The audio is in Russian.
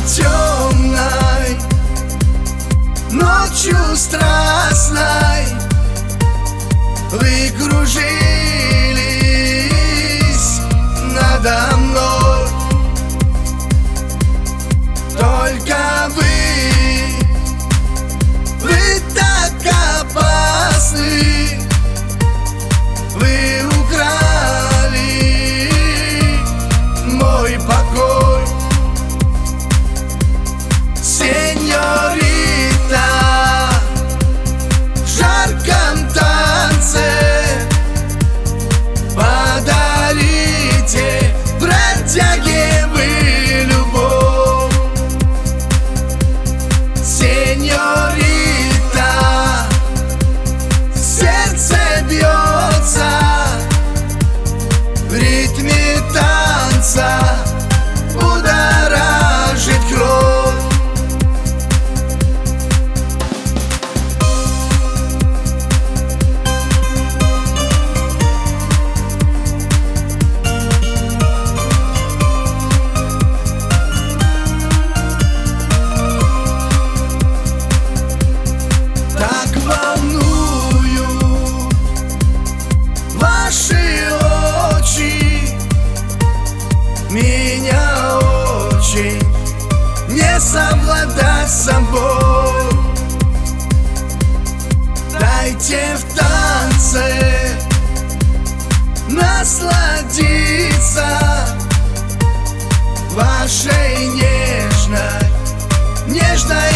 темной, ночью страстной вы кружились надо мной. Только вы так опасны, вы украли мой покой. Сеньорита, в жарком танце подарите бродяге вы любовь. Сеньорита, сердце бьется в ритме танца, будоражит кровь. Так волнуют ваши очи меня очень, не совладать с собой. Дайте в танце насладиться вашей нежной